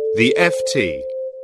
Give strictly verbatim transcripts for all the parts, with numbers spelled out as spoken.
The F T.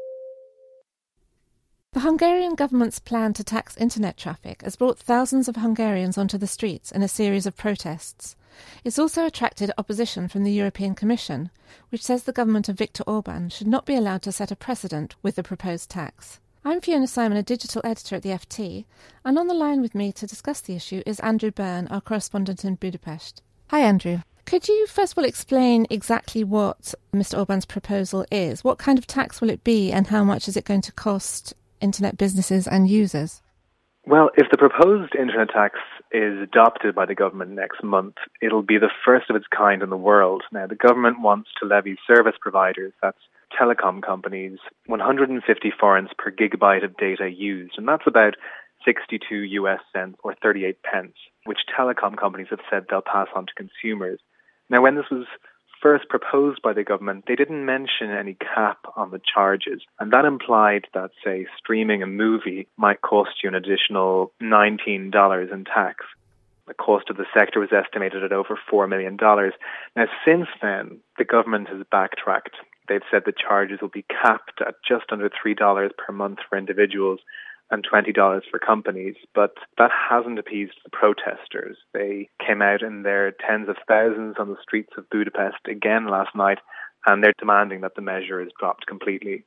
The Hungarian government's plan to tax internet traffic has brought thousands of Hungarians onto the streets in a series of protests. It's also attracted opposition from the European Commission, which says the government of Viktor Orban should not be allowed to set a precedent with the proposed tax. I'm Fiona Simon, a digital editor at the F T, and on the line with me to discuss the issue is Andrew Byrne, our correspondent in Budapest. Hi, Andrew. Could you first of all explain exactly what Mister Orban's proposal is? What kind of tax will it be, and how much is it going to cost internet businesses and users? Well, if the proposed internet tax is adopted by the government next month, it'll be the first of its kind in the world. Now, the government wants to levy service providers, that's telecom companies, one hundred fifty forints per gigabyte of data used, and that's about sixty-two U S cents or thirty-eight pence, which telecom companies have said they'll pass on to consumers. Now, when this was first proposed by the government, they didn't mention any cap on the charges, and that implied that, say, streaming a movie might cost you an additional nineteen dollars in tax. The cost of the sector was estimated at over four million dollars. Now, since then, the government has backtracked. They've said the charges will be capped at just under three dollars per month for individuals and twenty dollars for companies, but that hasn't appeased the protesters. They came out in their tens of thousands on the streets of Budapest again last night, and they're demanding that the measure is dropped completely.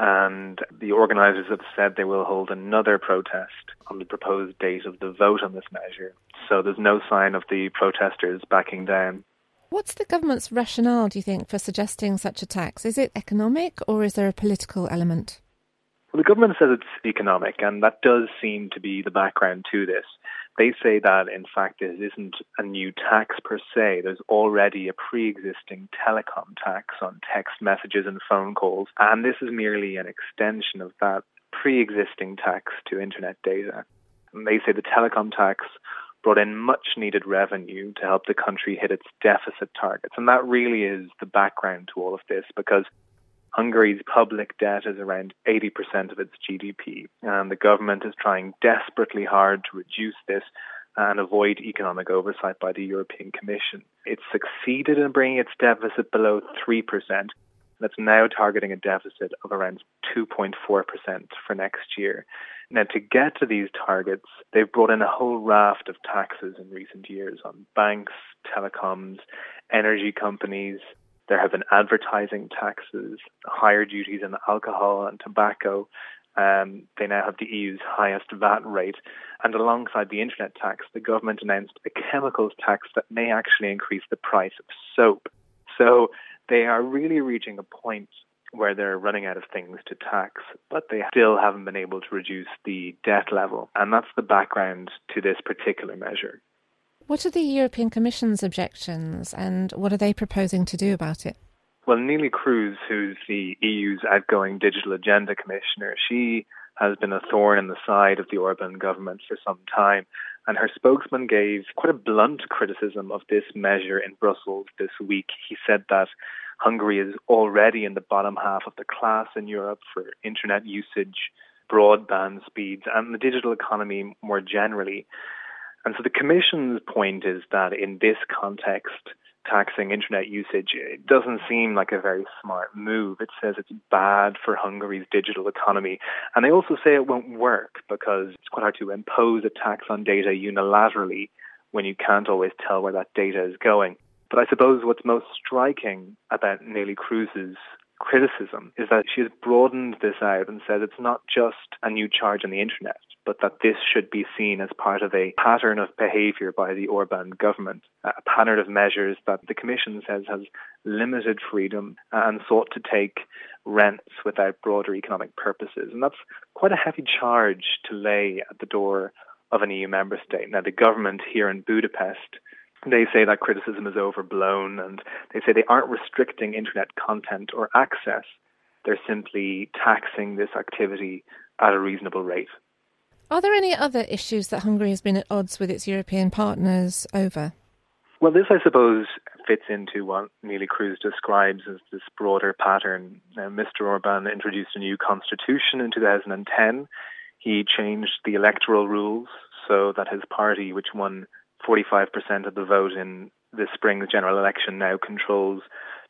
And the organisers have said they will hold another protest on the proposed date of the vote on this measure. So there's no sign of the protesters backing down. What's the government's rationale, do you think, for suggesting such a tax? Is it economic or is there a political element? Well, the government says it's economic, and that does seem to be the background to this. They say that, in fact, it isn't a new tax per se. There's already a pre-existing telecom tax on text messages and phone calls, and this is merely an extension of that pre-existing tax to internet data. And they say the telecom tax brought in much-needed revenue to help the country hit its deficit targets, and that really is the background to all of this, because Hungary's public debt is around eighty percent of its G D P, and the government is trying desperately hard to reduce this and avoid economic oversight by the European Commission. It's succeeded in bringing its deficit below three percent, and it's now targeting a deficit of around two point four percent for next year. Now, to get to these targets, they've brought in a whole raft of taxes in recent years on banks, telecoms, energy companies. There have been advertising taxes, higher duties on alcohol and tobacco. Um, they now have the E U's highest V A T rate. And alongside the internet tax, the government announced a chemicals tax that may actually increase the price of soap. So they are really reaching a point where they're running out of things to tax, but they still haven't been able to reduce the debt level. And that's the background to this particular measure. What are the European Commission's objections, and what are they proposing to do about it? Well, Neelie Kroes, who's the E U's outgoing Digital Agenda Commissioner, she has been a thorn in the side of the Orban government for some time, and her spokesman gave quite a blunt criticism of this measure in Brussels this week. He said that Hungary is already in the bottom half of the class in Europe for internet usage, broadband speeds, and the digital economy more generally. And so the Commission's point is that in this context, taxing internet usage, it doesn't seem like a very smart move. It says it's bad for Hungary's digital economy. And they also say it won't work because it's quite hard to impose a tax on data unilaterally when you can't always tell where that data is going. But I suppose what's most striking about Neelie Kroes's criticism is that she has broadened this out and said it's not just a new charge on the internet, but that this should be seen as part of a pattern of behaviour by the Orban government, a pattern of measures that the Commission says has limited freedom and sought to take rents without broader economic purposes. And that's quite a heavy charge to lay at the door of an E U member state. Now, the government here in Budapest, they say that criticism is overblown, and they say they aren't restricting internet content or access. They're simply taxing this activity at a reasonable rate. Are there any other issues that Hungary has been at odds with its European partners over? Well, this, I suppose, fits into what Neelie Kroes describes as this broader pattern. Now, Mister Orban introduced a new constitution in two thousand ten. He changed the electoral rules so that his party, which won forty-five percent of the vote in this spring's general election, now controls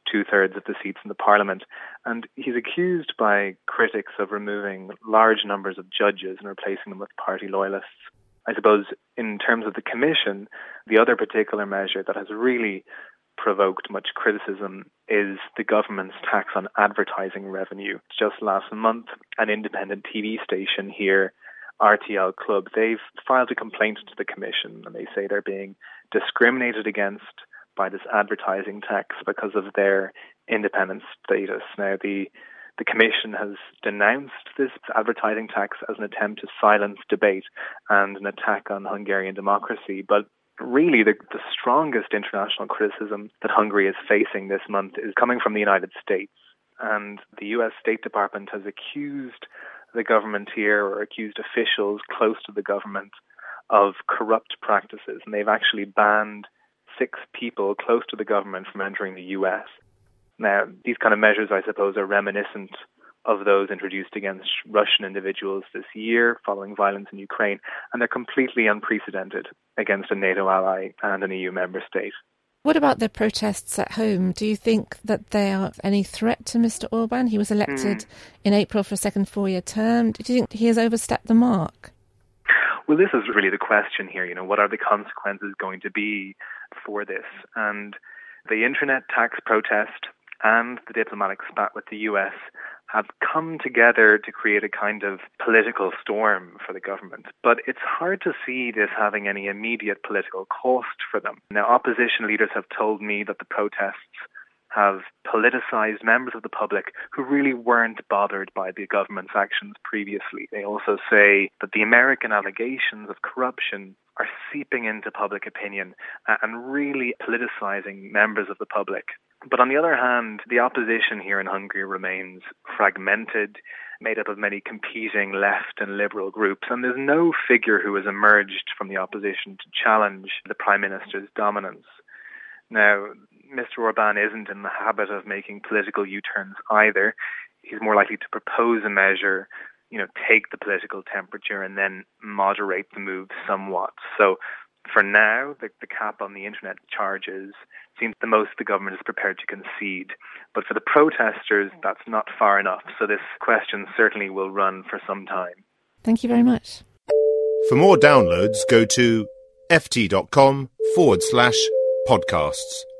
two-thirds of the seats in the parliament. And he's accused by critics of removing large numbers of judges and replacing them with party loyalists. I suppose in terms of the commission, the other particular measure that has really provoked much criticism is the government's tax on advertising revenue. Just last month, an independent T V station here, R T L Club, they've filed a complaint to the commission, and they say they're being discriminated against by this advertising tax because of their independent status. Now, the the commission has denounced this advertising tax as an attempt to silence debate and an attack on Hungarian democracy, but really, the, the strongest international criticism that Hungary is facing this month is coming from the United States. And the U S State Department has accused the government here, or accused officials close to the government, of corrupt practices. And they've actually banned six people close to the government from entering the U S. Now, these kind of measures, I suppose, are reminiscent of those introduced against Russian individuals this year following violence in Ukraine, and they're completely unprecedented against a NATO ally and an E U member state. What about the protests at home? Do you think that they are any threat to Mister Orban? He was elected mm. in April for a second four-year term. Do you think he has overstepped the mark? Well, this is really the question here. You know, what are the consequences going to be for this? And the internet tax protest and the diplomatic spat with the U S have come together to create a kind of political storm for the government. But it's hard to see this having any immediate political cost for them. Now, opposition leaders have told me that the protests have politicized members of the public who really weren't bothered by the government's actions previously. They also say that the American allegations of corruption are seeping into public opinion and really politicizing members of the public. But on the other hand, the opposition here in Hungary remains fragmented, made up of many competing left and liberal groups, and there's no figure who has emerged from the opposition to challenge the Prime Minister's dominance. Now, Mister Orban isn't in the habit of making political U-turns either. He's more likely to propose a measure, you know, take the political temperature and then moderate the move somewhat. So for now, the, the cap on the internet charges seems the most the government is prepared to concede. But for the protesters, that's not far enough. So this question certainly will run for some time. Thank you very much. For more downloads, go to ft.com forward slash podcasts.